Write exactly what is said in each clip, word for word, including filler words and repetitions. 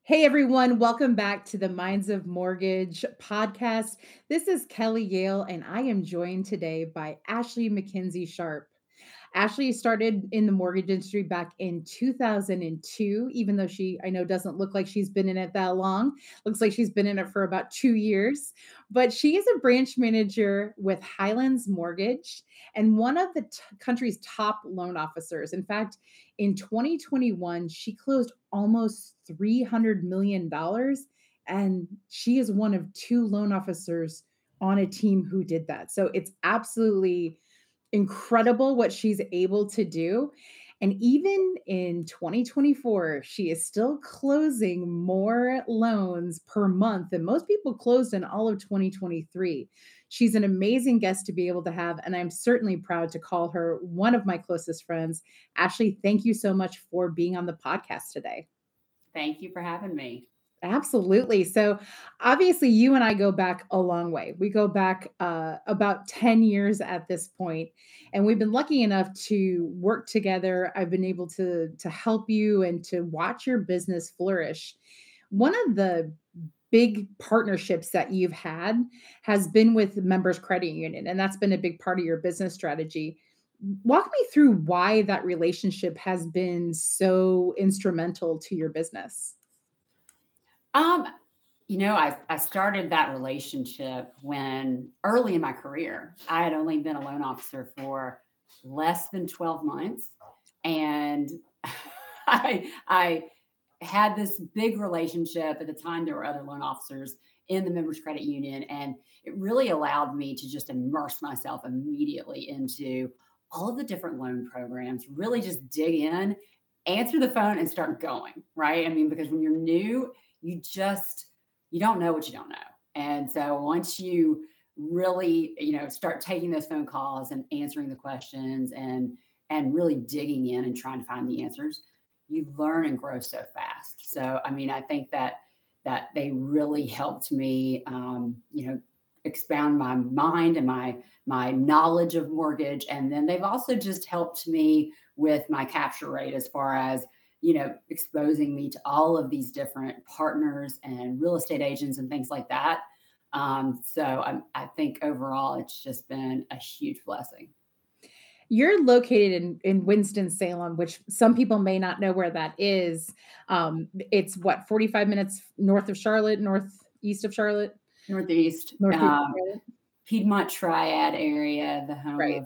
Hey everyone, welcome back to the Minds of Mortgage podcast. This is Kelly Yale, and I am joined today by Ashley McKenzie Sharp. Ashley started in the mortgage industry back in two thousand two, even though she, I know, doesn't look like she's been in it that long. Looks like she's been in it for about two years. But she is a branch manager with Highlands Mortgage and one of the t- country's top loan officers. In fact, in twenty twenty-one, she closed almost three hundred million dollars. And she is one of two loan officers on a team who did that. So it's absolutely incredible what she's able to do. And even in twenty twenty-four, she is still closing more loans per month than most people closed in all of twenty twenty-three. She's an amazing guest to be able to have, and I'm certainly proud to call her one of my closest friends. Ashley, thank you so much for being on the podcast today. Thank you for having me. Absolutely. So, obviously, you and I go back a long way. We go back uh, about ten years at this point, and we've been lucky enough to work together. I've been able to to help you and to watch your business flourish. One of the big partnerships that you've had has been with Members Credit Union, and that's been a big part of your business strategy. Walk me through why that relationship has been so instrumental to your business. Um, you know, I I started that relationship when early in my career. I had only been a loan officer for less than twelve months. And I I had this big relationship. At the time, there were other loan officers in the Members Credit Union, and it really allowed me to just immerse myself immediately into all of the different loan programs, really just dig in, answer the phone, and start going, right? I mean, because when you're new, you just you don't know what you don't know. And so once you really, you know, start taking those phone calls and answering the questions and and really digging in and trying to find the answers, you learn and grow so fast. So, I mean, I think that that they really helped me, um, you know, expound my mind and my my knowledge of mortgage. And then they've also just helped me with my capture rate as far as you know exposing me to all of these different partners and real estate agents and things like that. Um, so I, I think overall it's just been a huge blessing. You're located in in Winston-Salem, which some people may not know where that is. Um, it's what, forty-five minutes north of Charlotte, northeast of Charlotte? Northeast, Northeast of um, Charlotte? Piedmont Triad area, the home Right. of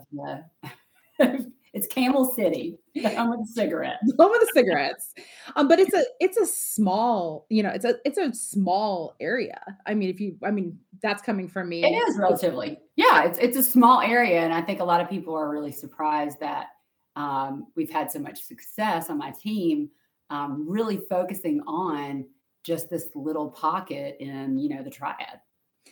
the it's Camel City, the home of the cigarettes. Home of the cigarettes. Um, but it's a it's a small, you know, it's a it's a small area. I mean, if you I mean, that's coming from It me. is relatively. Yeah, it's it's a small area, and I think a lot of people are really surprised that, um, we've had so much success on my team, um, really focusing on just this little pocket in, you know, the Triad.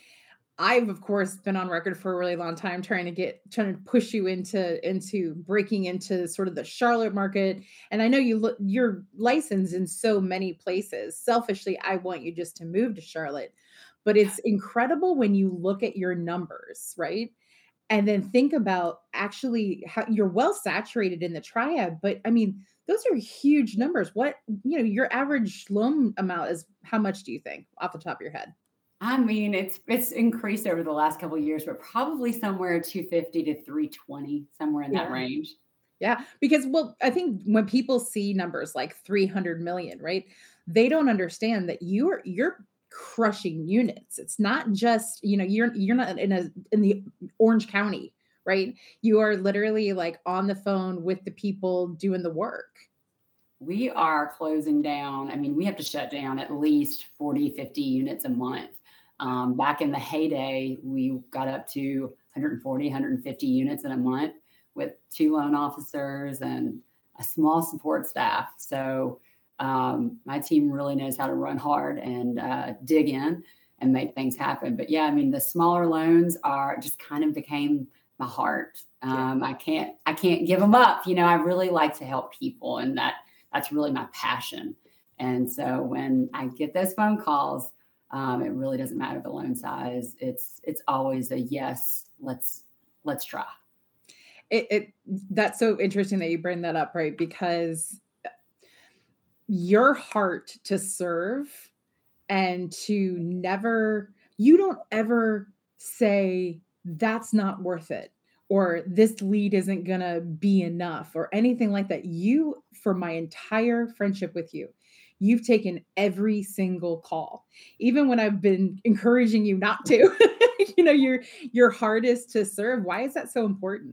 I've of course been on record for a really long time trying to get trying to push you into into breaking into sort of the Charlotte market. And I know you look you're licensed in so many places. Selfishly, I want you just to move to Charlotte. But it's incredible when you look at your numbers, right? And then think about actually how you're well saturated in the triad. But I mean, those are huge numbers. What, you know, your average loan amount is how much do you think off the top of your head? I mean, it's it's increased over the last couple of years, but probably somewhere two fifty to three twenty, somewhere in that Yeah. range. Yeah, because well, I think when people see numbers like three hundred million, right? They don't understand that you're you're crushing units. It's not just, you know, you're you're not in a in the Orange County, right? You are literally like on the phone with the people doing the work. We are closing down. I mean, we have to shut down at least forty, fifty units a month. Um, back in the heyday, we got up to one hundred forty, one hundred fifty units in a month with two loan officers and a small support staff. So um, my team really knows how to run hard and uh, dig in and make things happen. But yeah, I mean, the smaller loans are just kind of became my heart. Yeah. Um, I can't, I can't give them up. You know, I really like to help people, and that that's really my passion. And so when I get those phone calls, um, it really doesn't matter the loan size. It's it's always a yes. Let's let's try. It, it that's so interesting that you bring that up, right? Because your heart to serve and to never you don't ever say, "That's not worth it," or "This lead isn't gonna be enough," or anything like that. You for my entire friendship with you, you've taken every single call, even when I've been encouraging you not to. You know, your your heart is to serve. Why is that so important?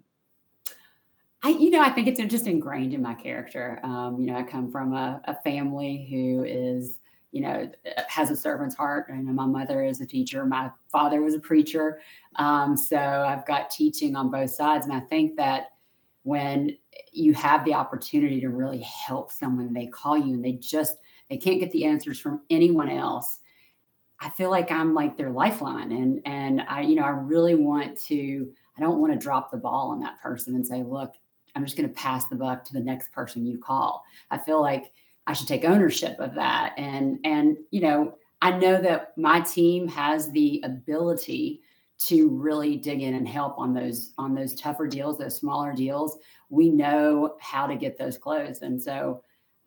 I, you know, I think it's just ingrained in my character. Um, you know, I come from a, a family who is, you know, has a servant's heart. And my mother is a teacher. My father was a preacher. Um, so I've got teaching on both sides. And I think that when you have the opportunity to really help someone, they call you and they just, they can't get the answers from anyone else. I feel like I'm like their lifeline. And, and I, you know, I really want to, I don't want to drop the ball on that person and say, look, I'm just going to pass the buck to the next person you call. I feel like I should take ownership of that. And, and, you know, I know that my team has the ability to really dig in and help on those, on those tougher deals, those smaller deals. We know how to get those closed. And so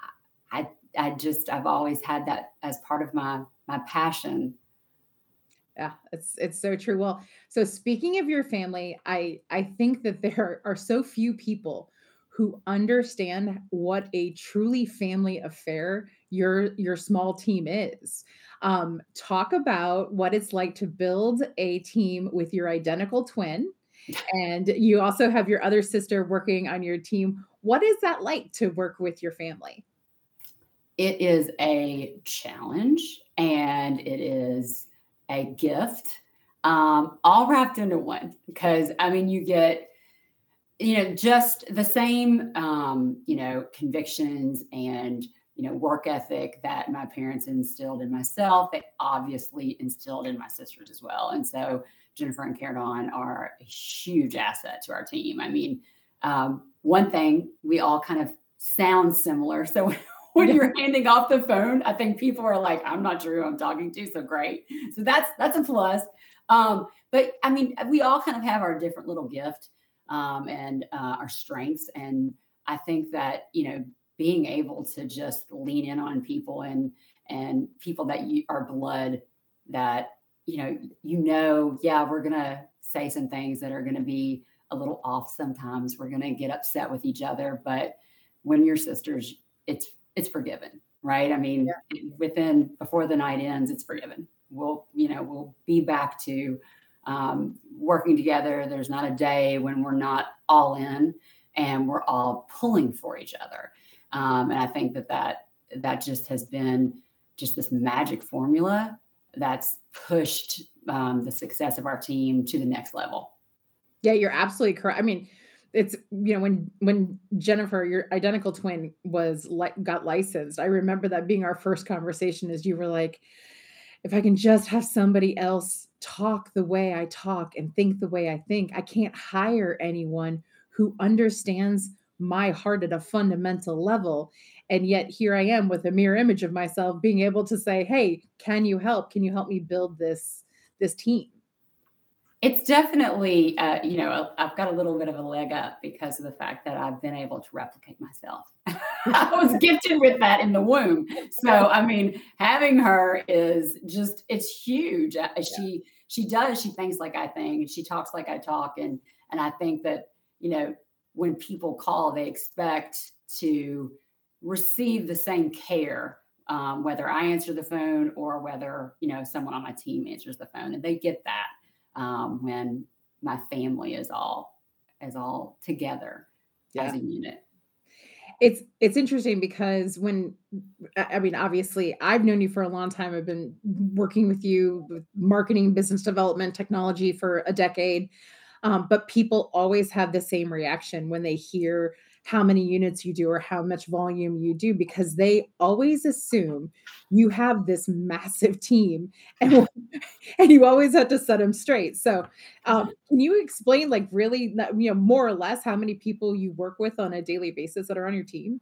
I, I just, I've always had that as part of my, my passion. Yeah, it's it's so true. Well, so speaking of your family, I I think that there are so few people who understand what a truly family affair your your small team is. Um, talk about what it's like to build a team with your identical twin, and you also have your other sister working on your team. What is that like to work with your family? It is a challenge and it is a gift, um, all wrapped into one. Because I mean, you get, you know, just the same, um, you know, convictions and, you know, work ethic that my parents instilled in myself, they obviously instilled in my sisters as well. And so Jennifer and Karen are a huge asset to our team. I mean, um, one thing, we all kind of sound similar. So when Yeah. you're handing off the phone, I think people are like, I'm not sure who I'm talking to. So great. So that's that's a plus. Um, but I mean, we all kind of have our different little gift, um, and uh, our strengths. And I think that, you know, being able to just lean in on people and and people that you are blood that, you know, you know, yeah, we're gonna say some things that are gonna be a little off sometimes. We're gonna get upset with each other, but when you're sisters, it's it's forgiven, right? I mean, within before the night ends, it's forgiven. We'll, you know, we'll be back to um, working together. There's not a day when we're not all in and we're all pulling for each other. Um, and I think that that that just has been just this magic formula that's pushed um, the success of our team to the next level. Yeah, you're absolutely correct. I mean, it's you know, when when Jennifer, your identical twin, was like got licensed, I remember that being our first conversation as you were like, if I can just have somebody else talk the way I talk and think the way I think, I can't hire anyone who understands my heart at a fundamental level. And yet here I am with a mirror image of myself being able to say, "Hey, can you help? Can you help me build this this team?" It's definitely, uh, you know, I've got a little bit of a leg up because of the fact that I've been able to replicate myself. I was gifted with that in the womb. So, I mean, having her is just, it's huge. Uh, She, she does, she thinks like I think, and she talks like I talk. And, and I think that, you know, when people call, they expect to receive the same care, um, whether I answer the phone or whether, you know, someone on my team answers the phone, and they get that um, when my family is all is all together as Yeah. a unit. It's it's interesting because when I I mean, obviously, I've known you for a long time. I've been working with you with marketing, business development, technology for a decade. Um, but people always have the same reaction when they hear how many units you do or how much volume you do because they always assume you have this massive team and and you always have to set them straight. So, um, can you explain, like, really, n- you know, more or less how many people you work with on a daily basis that are on your team?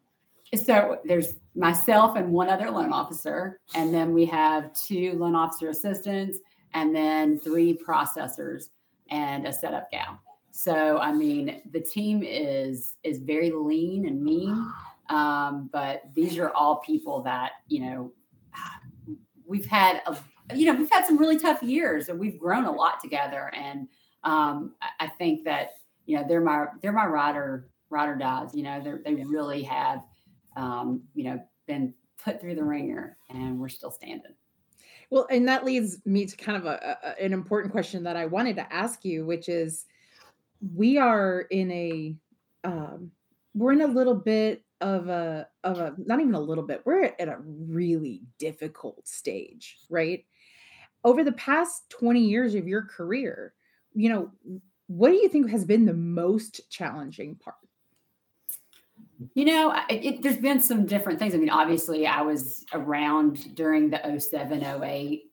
So there's myself and one other loan officer, and then we have two loan officer assistants, and then three processors and a setup gal. So I mean, the team is is very lean and mean. Um, but these are all people that, you know, we've had, a, you know, we've had some really tough years and we've grown a lot together. And um, I, I think that, you know, they're my, they're my rider, rider dies, you know, they they really have, um, you know, been put through the ringer and we're still standing. Well, and that leads me to kind of a, a an important question that I wanted to ask you, which is we are in a um we're in a little bit of a of a not even a little bit, we're at a really difficult stage, right? Over the past twenty years of your career, you know, what do you think has been the most challenging part? You know, I- it, there's been some different things. I mean, obviously, I was around during the oh seven, oh eight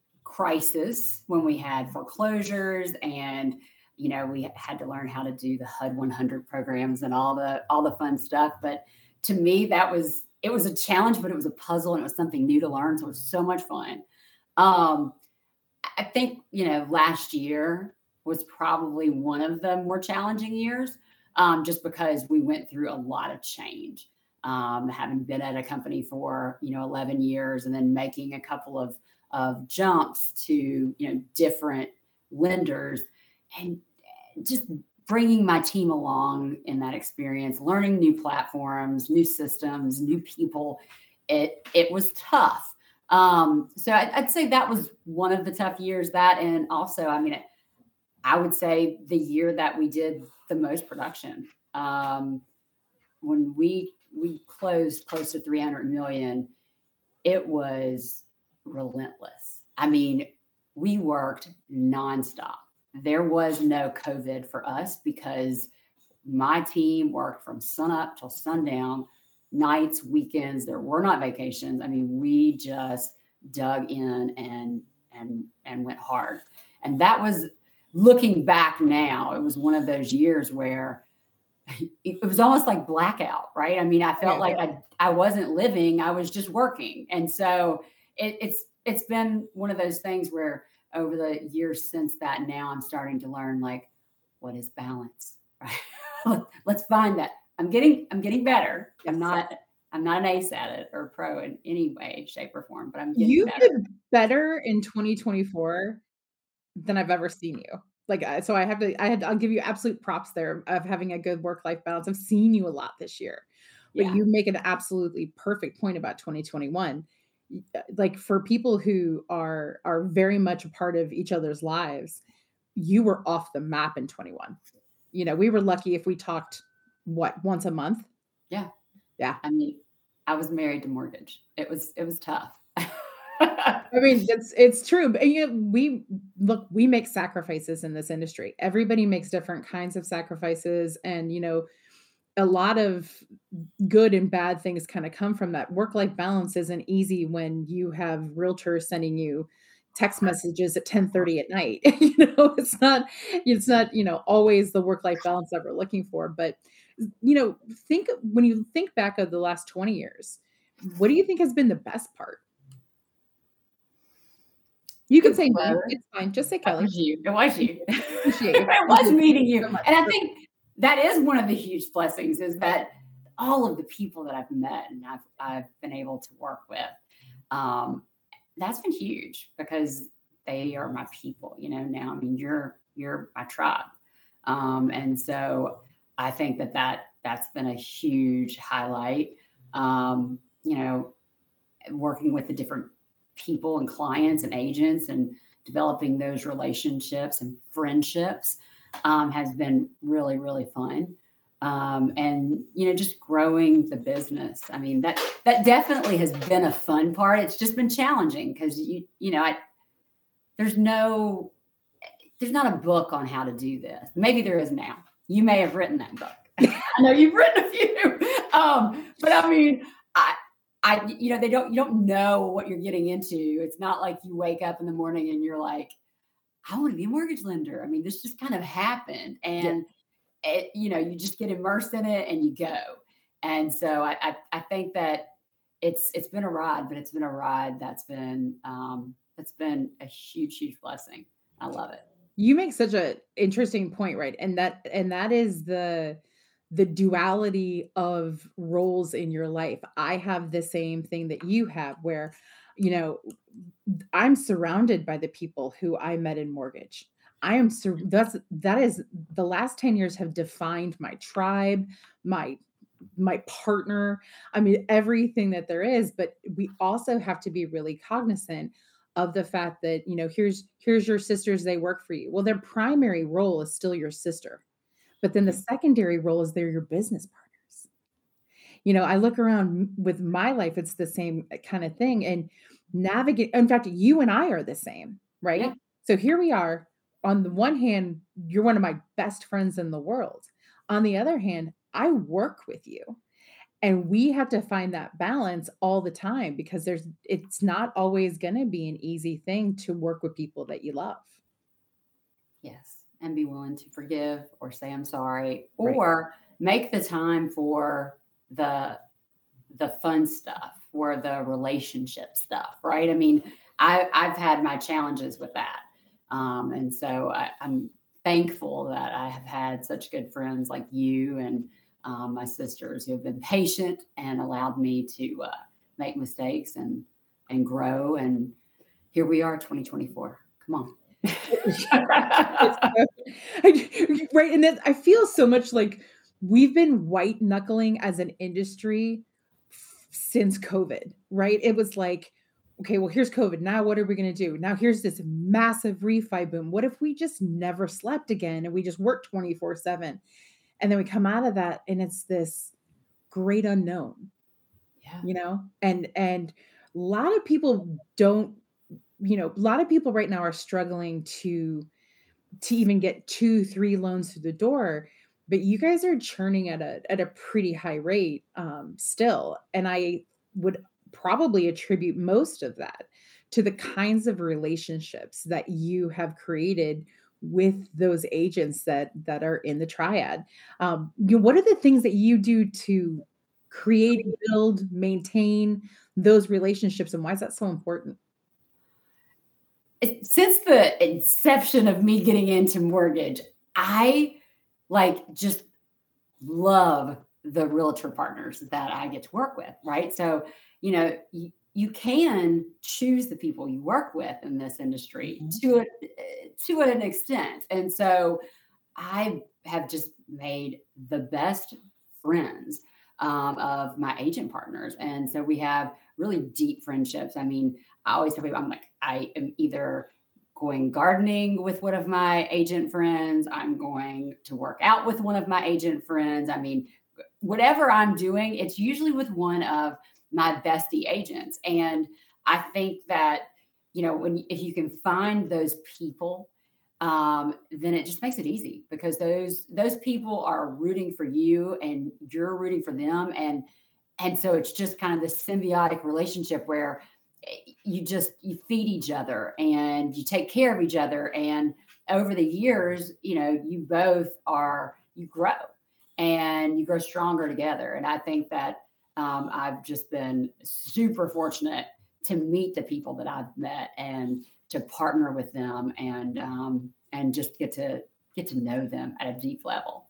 crisis when we had foreclosures and you know we had to learn how to do the H U D one hundred programs and all the all the fun stuff. But to me, that was it was a challenge, but it was a puzzle and it was something new to learn. So it was so much fun. Um, I think, you know, last year was probably one of the more challenging years, um, just because we went through a lot of change. Um, having been at a company for, you know, eleven years and then making a couple of, of jumps to, you know, different lenders and just bringing my team along in that experience, learning new platforms, new systems, new people. It, it was tough. Um, so I, I'd say that was one of the tough years. That, and also, I mean, I would say the year that we did the most production, um, when we we closed close to three hundred million, it was relentless. I mean, we worked nonstop. There was no COVID for us because my team worked from sun up till sundown, nights, weekends. There were not vacations. I mean, we just dug in and and and went hard. And that was looking back now, it was one of those years where it was almost like blackout, right? I mean, I felt Yeah. like I I wasn't living, I was just working. And so it, it's it's been one of those things where over the years since that, now I'm starting to learn like what is balance, right? Let's find that. I'm getting I'm getting better. I'm Yes. not I'm not an ace at it or a pro in any way, shape, or form, but I'm getting You better. did better in twenty twenty-four than I've ever seen you. Like, I so I have to I had I'll give you absolute props there of having a good work-life balance. I've seen you a lot this year, but Yeah. you make an absolutely perfect point about twenty twenty-one. Y uh, like, for people who are are very much a part of each other's lives, you were off the map in twenty-one. You know, we were lucky if we talked, what, once a month? Yeah. Yeah. I mean, I was married to mortgage. It was it was tough. I mean, it's it's true, but, you know, we look, we make sacrifices in this industry. Everybody makes different kinds of sacrifices, and, you know, a lot of good and bad things kinda come from that. Work-life balance isn't easy when you have realtors sending you text messages at ten thirty at night. You know, it's not it's not, you know, always the work-life balance that we're looking for, but, you know, think when you think back of the last twenty years, what do you think has been the best part? You can Good say me, quote. it's fine, just say It Kelly. was you. It was you. Appreciate you. It Thank was you. Thank meeting you you. so much. And I think that is one of the huge blessings is that all of the people that I've met and I've I've been able to work with, um, that's been huge because they are my people, you know, now. I mean, you're you're my tribe. Um, and so I think that that that's been a huge highlight. Um, you know, working with the different people and clients and agents and developing those relationships and friendships um, has been really, really fun. Um, and you know, just growing the business. I mean, that that definitely has been a fun part. It's just been challenging because you you know, I there's no there's not a book on how to do this. Maybe there is now. You may have written that book. I know you've written a few. Um, but I mean, I, I, you know, they don't, you don't know what you're getting into. It's not like you wake up in the morning and you're like, I want to be a mortgage lender. I mean, this just kind of happened, Yeah. and it, you know, you just get immersed in it and you go. And so I, I, I think that it's, it's been a ride, but it's been a ride that's been, um, that's been a huge, huge blessing. I love it. You make such a interesting point, right? And that and that is the the duality of roles in your life. I have the same thing that you have where, you know, I'm surrounded by the people who I met in mortgage. I am sur that's that is the last ten years have defined my tribe, my my partner, I mean, everything that there is, but we also have to be really cognizant of the fact that, you know, here's here's your sisters, they work for you. Well, their primary role is still your sister, but then the Mhm. secondary role is they're your business partners. You know, I look around m with my life, it's the same, uh, kinda thing, and navigate in fact, you and I are the same, Yeah. right? So here we are, on the one hand, you're one of my best friends in the world. On the other hand, I work with you, and we have to find that balance all the time because there's it's not always gonna be an easy thing to work with people that you love. Yes, and be willing to forgive or say I'm sorry Right. or make the time for the the fun stuff or the relationship stuff, right? I mean, I I've had my challenges with that. Um, and so I, I'm thankful that I have had such good friends like you and um, my sisters who have been patient and allowed me to uh, make mistakes and and grow. And here we are, twenty twenty-four. Come on. It's so right, and then I feel so much like we've been white knuckling as an industry f since COVID, right? It was like, "Okay, well, here's COVID, now what are we gonna do? Now here's this massive refi boom. What if we just never slept again and we just worked twenty-four seven?" And then we come out of that and it's this great unknown, Yeah. you know? And and a lot of people don't you know, a lot of people right now are struggling to to even get two, three loans through the door, but you guys are churning at a at a pretty high rate, um, still, and I would probably attribute most of that to the kinds of relationships that you have created with those agents that that are in the triad. Um, you what are the things that you do to create, build, maintain those relationships, and why is that so important? It- since the inception of me getting into mortgage, I like just love the realtor partners that I get to work with, right? So, you know, you, you can choose the people you work with in this industry Mhm. to a, to an extent. And so I have just made the best friends um, of my agent partners. And so we have really deep friendships. I mean, I always tell people, I'm like, I am either going gardening with one of my agent friends, I'm going to work out with one of my agent friends. I mean, whatever I'm doing, it's usually with one of my bestie agents. And I think that, you know, when if you can find those people, um, then it just makes it easy because those those people are rooting for you and you're rooting for them. And and so it's just kind of this symbiotic relationship where eh, you just you feed each other and you take care of each other. And over the years, you know, you both are you grow and you grow stronger together. And I think that um, I've just been super fortunate to meet the people that I've met and to partner with them and um, and just get to get to know them at a deep level.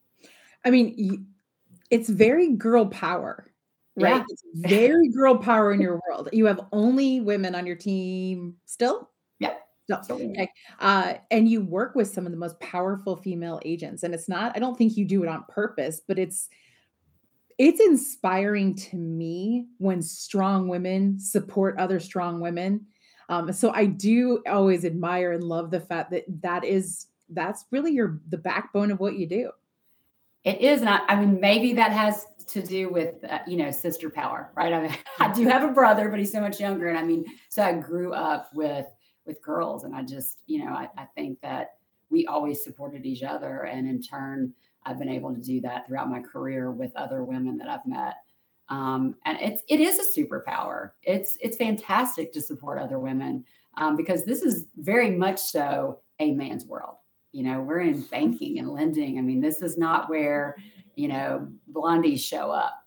I mean, y it's very girl power, right? Yeah. It's very girl power in your world. You have only women on your team still? Yeah. No, So okay, uh, and you work with some of the most powerful female agents, and it's not I don't think you do it on purpose, but it's it's inspiring to me when strong women support other strong women. Um, so I do always admire and love the fact that that is that's really your the backbone of what you do. it is not. I mean, maybe that has to do with uh, you know sister power, right? I mean, I do have a brother, but he's so much younger, and I mean, so I grew up with with girls, and I just you know I, I think that we always supported each other, and in turn, I've been able to do that throughout my career with other women that I've met. Um, and it's it is a superpower. It's it's fantastic to support other women um, because this is very much so a man's world. You know, we're in banking and lending. I mean, this is not where, you know, blondies show up.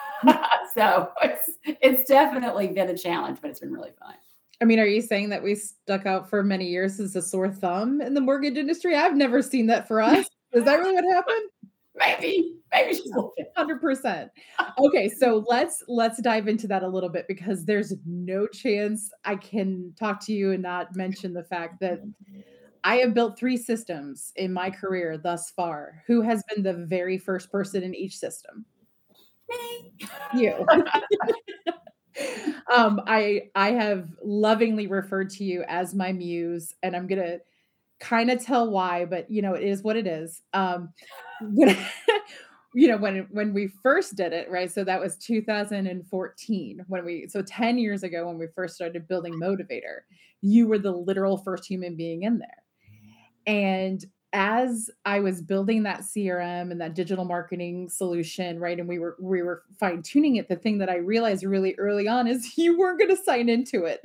So it's it's definitely been a challenge, but it's been really fun. I mean, are you saying that we stuck out for many years as a sore thumb in the mortgage industry? I've never seen that for us. Is that really what happened? Maybe, maybe she's Yeah, looking. one hundred percent. Okay, so let's let's dive into that a little bit because there's no chance I can talk to you and not mention the fact that I have built three systems in my career thus far. Who has been the very first person in each system? Me. You. Um, I I have lovingly referred to you as my muse, and I'm gonna kinda tell why, but, you know, it is what it is. Um, when you know, when when we first did it, right? So that was two thousand fourteen when we so ten years ago when we first started building Motivator, you were the literal first human being in there. And as I was building that C R M and that digital marketing solution, right, and we were we were fine tuning it, the thing that I realized really early on is you weren't gonna sign into it.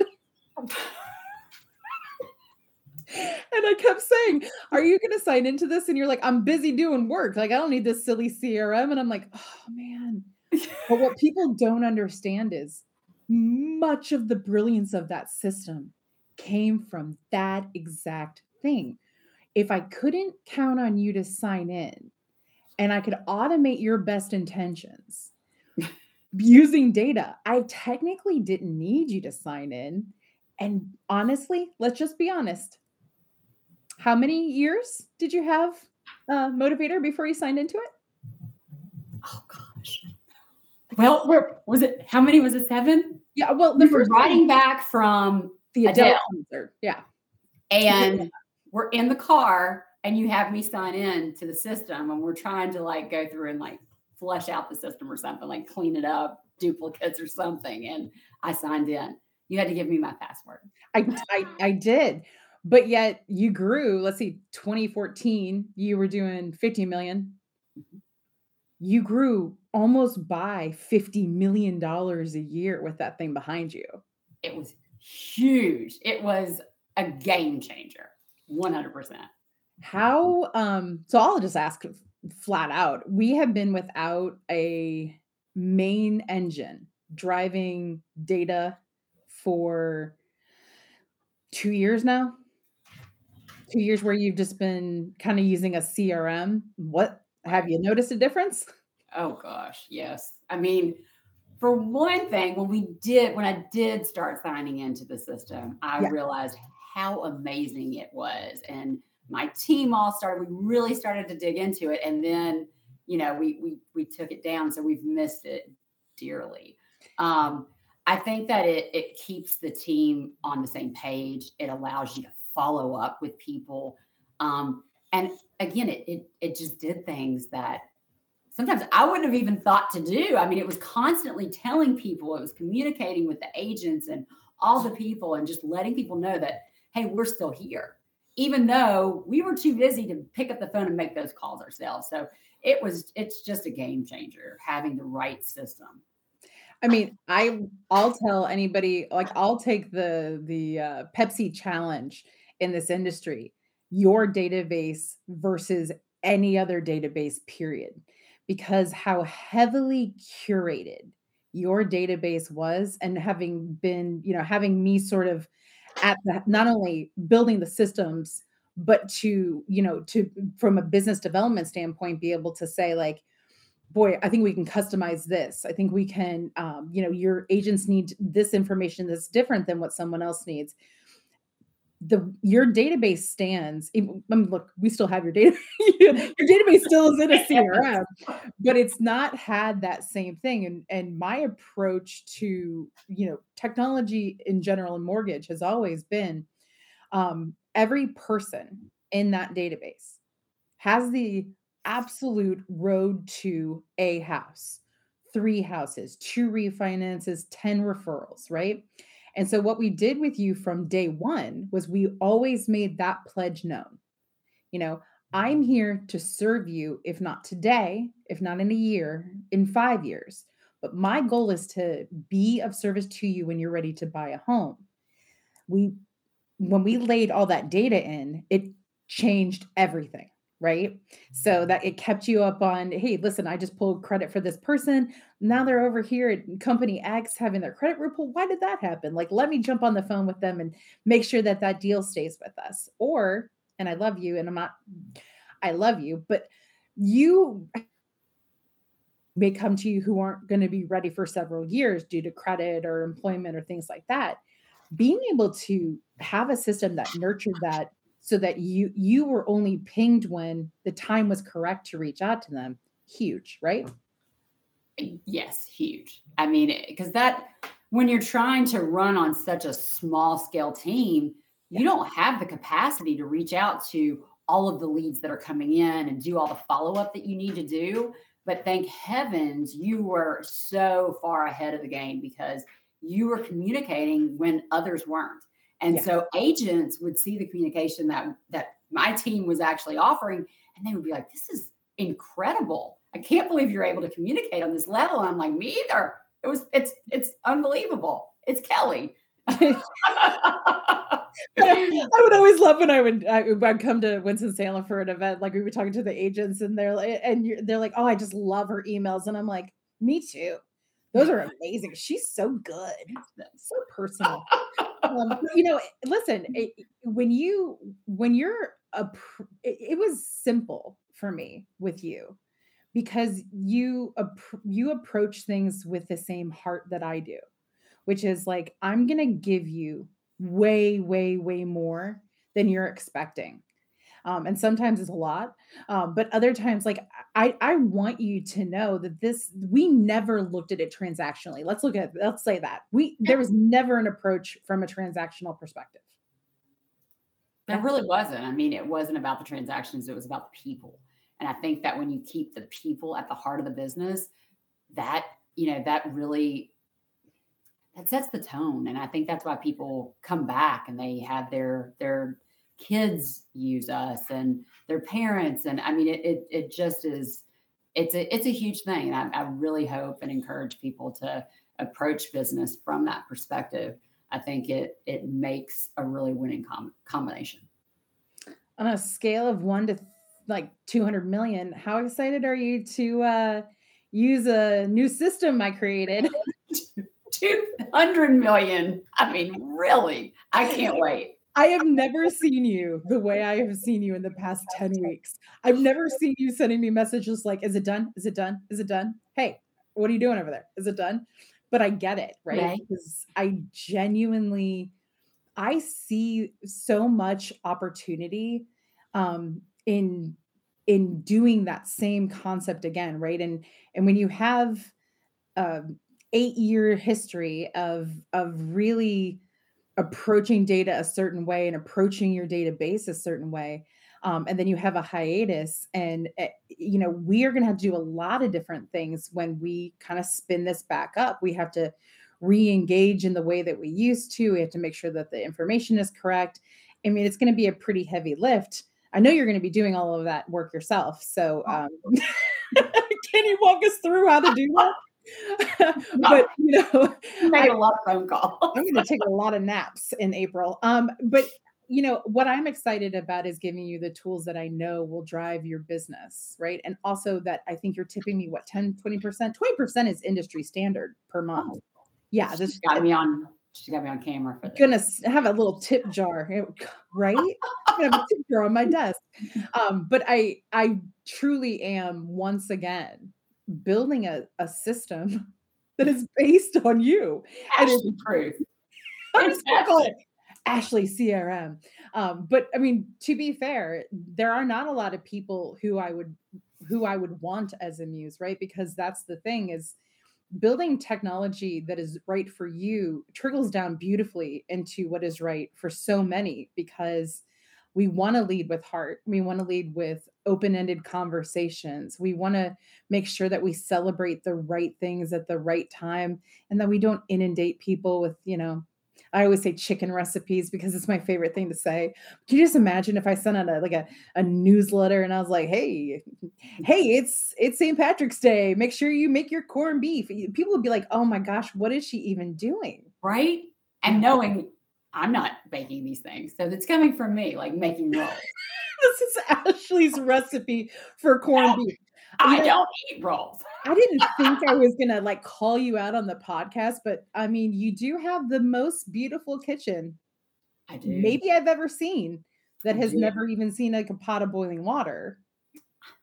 And I kept saying, "Are you gonna sign into this?" And you're like, "I'm busy doing work. Like, I don't need this silly C R M." And I'm like, "Oh, man." But what people don't understand is much of the brilliance of that system came from that exact thing. If I couldn't count on you to sign in and I could automate your best intentions using data, I technically didn't need you to sign in. And honestly, let's just be honest. How many years did you have uh, Motivator before you signed into it? Oh gosh. Well, where was it? How many was it? seven? Yeah, well, the We were first one, riding back from the Adele, adult user. Yeah. and we're in the car, and you have me sign in to the system, and we're trying to like go through and like flush out the system or something, like clean it up, duplicates or something. And I signed in. You had to give me my password. I I I did. But yet you grew, let's see, twenty fourteen, you were doing fifty million. You grew almost by fifty million dollars a year with that thing behind you. It was huge. It was a game changer, one hundred percent. How, um, so I'll just ask f- flat out. We have been without a main engine driving data for two years now. two years where you've just been kinda using a C R M. What have Right. you noticed a difference? Oh gosh, yes. I mean, for one thing, when we did when I did start signing into the system, I Yeah. realized how amazing it was. And my team all started, we really started to dig into it. And then, you know, we we we took it down. So we've missed it dearly. Um, I think that it it keeps the team on the same page. It allows you to follow up with people. Um, and again, it it it just did things that sometimes I wouldn't have even thought to do. I mean, it was constantly telling people, it was communicating with the agents and all the people and just letting people know that, hey, we're still here, even though we were too busy to pick up the phone and make those calls ourselves. So it was, it's just a game changer having the right system. I mean, I I'll tell anybody, like, I'll take the the, uh, Pepsi challenge in this industry, your database versus any other database, period, because how heavily curated your database was and having been, you know, having me sort of at the not only building the systems, but to, you know, to from a business development standpoint, be able to say, like, boy, I think we can customize this. I think we can, um, you know, your agents need this information that's different than what someone else needs. The your database stands. I mean, look, we still have your data. Your database still is in a C R M, but it's not had that same thing. And and my approach to, you know, technology in general and mortgage has always been um, every person in that database has the absolute road to a house, three houses, two refinances, ten referrals, right? And so what we did with you from day one was we always made that pledge known. You know, I'm here to serve you, if not today, if not in a year, in five years. But my goal is to be of service to you when you're ready to buy a home. We when we laid all that data in, it changed everything, right? So that it kept you up on, hey, listen, I just pulled credit for this person. Now they're over here at company X having their credit report. Why did that happen? Like, let me jump on the phone with them and make sure that that deal stays with us. Or, and I love you, and I'm not, I love you, but you may come to you who aren't going to be ready for several years due to credit or employment or things like that. Being able to have a system that nurtured that so that you you were only pinged when the time was correct to reach out to them, huge, right? Yes, huge. I mean, because that when you're trying to run on such a small scale team, Yeah. you don't have the capacity to reach out to all of the leads that are coming in and do all the follow up that you need to do. But thank heavens you were so far ahead of the game because you were communicating when others weren't. And Yeah. so agents would see the communication that that my team was actually offering, and they would be like, "This is incredible. I can't believe you're able to communicate on this level." And I'm like, "Me either." It was it's it's unbelievable. It's Kelly. I would always love when I would I would come to Winston-Salem for an event, like, we were talking to the agents, and they're like and you're they're like, "Oh, I just love her emails," and I'm like, "Me too. Those are amazing. She's so good. So personal." Um, but, you know, listen, it when you when you're a pr it it was simple for me with you because you appr you approach things with the same heart that I do, which is like, I'm gonna give you way, way, way more than you're expecting. Um, and sometimes it's a lot, um, but other times, like I, I want you to know that this we never looked at it transactionally. Let's look at let's say that we there was never an approach from a transactional perspective. There Never. really wasn't. I mean, it wasn't about the transactions, it was about the people. And I think that when you keep the people at the heart of the business, that, you know, that really that sets the tone. And I think that's why people come back and they have their their kids use us and their parents. And I mean, it it, it just is it's a it's a huge thing. And I, I really hope and encourage people to approach business from that perspective. I think it it makes a really winning com- combination. On a scale of one to th like two hundred million, how excited are you to, uh, use a new system I created? two hundred million. I mean, really, I can't wait. I have never seen you the way I have seen you in the past ten weeks. I've never seen you sending me messages like, "Is it done? Is it done? Is it done? Hey, what are you doing over there? Is it done?" But I get it, right? Right. Because I genuinely I see so much opportunity, um, in in doing that same concept again, right? And and when you have, um, eight-year history of of really approaching data a certain way and approaching your database a certain way, um, and then you have a hiatus and, eh, you know, we are gonna have to do a lot of different things when we kinda spin this back up. We have to re-engage in the way that we used to. We have to make sure that the information is correct. I mean, it's gonna be a pretty heavy lift. I know you're gonna be doing all of that work yourself, so, um, can you walk us through how to do that? No, But, you know, make I a lot of phone calls. I'm gonna take a lot of naps in April. Um, but you know, what I'm excited about is giving you the tools that I know will drive your business, right? And also that I think you're tipping me what ten, twenty percent? twenty percent is industry standard per month. Oh, Yeah, she this got me on. She got me on camera for gonna this. s- have a little tip jar, eh, right? I'm gonna have a tip jar on my desk. Um, but I I truly am once again building a, a system that is based on you. And it's Ashley Proof. I'm It's just gonna call Ashley. it Ashley C R M. Um, but I mean, to be fair, there are not a lot of people who I would who I would want as a muse, right? Because that's the thing is building technology that is right for you trickles down beautifully into what is right for so many because we want to lead with heart. We want to lead with open-ended conversations. We want to make sure that we celebrate the right things at the right time and that we don't inundate people with, you know, I always say chicken recipes because it's my favorite thing to say. Can you just imagine if I sent out a like a, a newsletter and I was like, hey, hey, it's it's Saint Patrick's Day. Make sure you make your corned beef. People would be like, "Oh my gosh, what is she even doing?" Right? And Yeah. knowing I'm not baking these things. So it's coming from me, like making rolls. This is Ashley's recipe for corned beef. You I know, don't eat rolls. I didn't think I was gonna like call you out on the podcast, but I mean, you do have the most beautiful kitchen I do. maybe I've ever seen that I has do. never even seen like a pot of boiling water.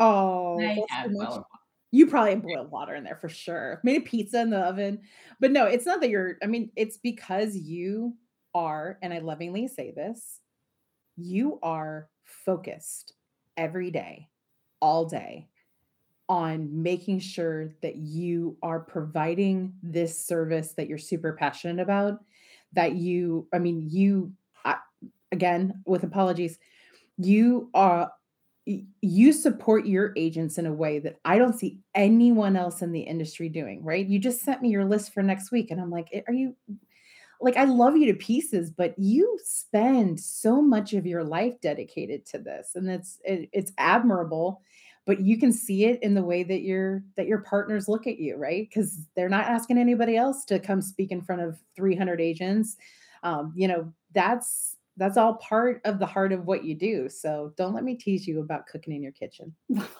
Oh, I that's have too much. boiled You probably have boiled water in there for sure. Made a pizza in the oven. But no, it's not that you're I mean, it's because you are, and I lovingly say this, you are focused every day, all day on making sure that you are providing this service that you're super passionate about, that you I mean, you I, again, with apologies, you are y- you support your agents in a way that I don't see anyone else in the industry doing, right? You just sent me your list for next week and I'm like, "Eh, are you like I love you to pieces, but you spend so much of your life dedicated to this and it's it, it's admirable, but you can see it in the way that your that your partners look at you, right? Cuz they're not asking anybody else to come speak in front of three hundred agents. Um, you know, that's that's all part of the heart of what you do. So don't let me tease you about cooking in your kitchen.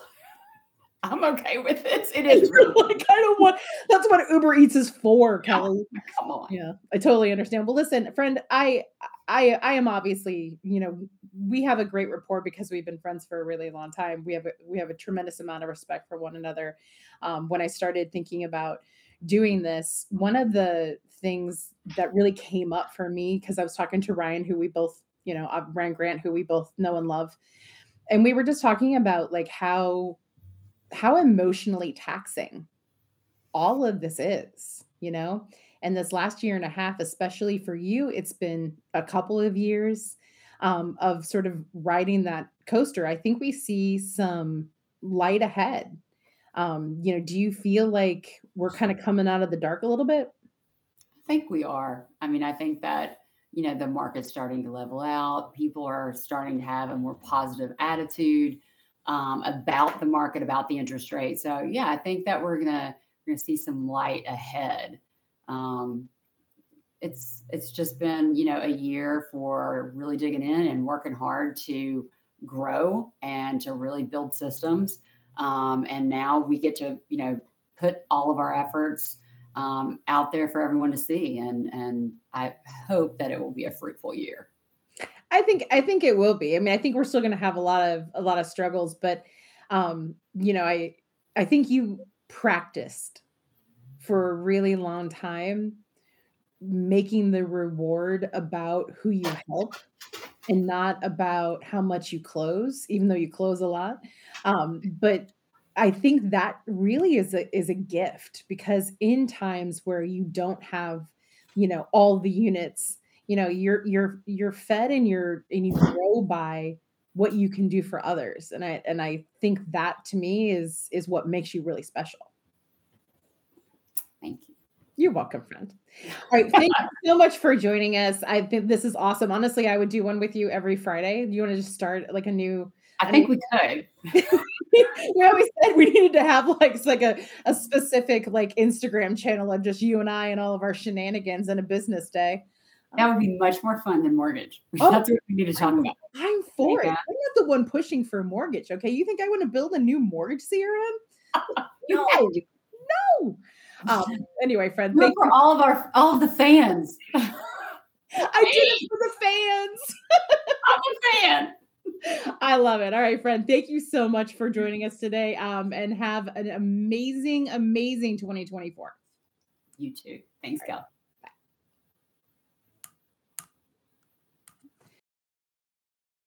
I'm okay with this. It is really You're like, I don't want that's what Uber Eats is for, yeah, Kelly. come on. Yeah, I totally understand. Well, listen, friend, I I I am obviously, you know, we have a great rapport because we've been friends for a really long time. We have a we have a tremendous amount of respect for one another. Um, when I started thinking about doing this, one of the things that really came up for me because I was talking to Ryan, who we both, you know, uh, Ryan Grant, who we both know and love, and we were just talking about like how how emotionally taxing all of this is, you know? And this last year and a half, especially for you, it's been a couple of years um, of sort of riding that coaster. I think we see some light ahead. Um, you know, do you feel like we're kind of coming out of the dark a little bit? I think we are. I mean, I think that, you know, the market's starting to level out. People are starting to have a more positive attitude um, about the market, about the interest rate. So yeah, I think that we're gonna we're gonna see some light ahead. Um, it's it's just been, you know, a year for really digging in and working hard to grow and to really build systems. Um, and now we get to, you know, put all of our efforts um, out there for everyone to see. And and I hope that it will be a fruitful year. I think I think it will be. I mean, I think we're still gonna have a lot of a lot of struggles, but um, you know, I I think you practiced for a really long time making the reward about who you help and not about how much you close, even though you close a lot. Um, but I think that really is a is a gift because in times where you don't have, you know, all the units, you know, you're you're you're fed and you're and you grow by what you can do for others. And I and I think that to me is is what makes you really special. Thank you. You're welcome, friend. All right, thank you so much for joining us. I think this is awesome. Honestly, I would do one with you every Friday. Do you wanna just start like a new I I know think we could. we always said we needed to have like s like a a specific like Instagram channel of just you and I and all of our shenanigans and a business day. That Um, would be much more fun than mortgage. oh, That's what we need to talk I'm about. I'm Hey, for it. man. I'm not the one pushing for a mortgage, okay? You think I wanna build a new mortgage C R M? Thank No, you. no. Um, anyway, friend, Do it thank for you. all of our all of the fans. I did it Hey, for the fans. I'm a fan. I love it. All right, friend. Thank you so much for joining us today. Um, and have an amazing, amazing twenty twenty-four. You too. Thanks, Gal.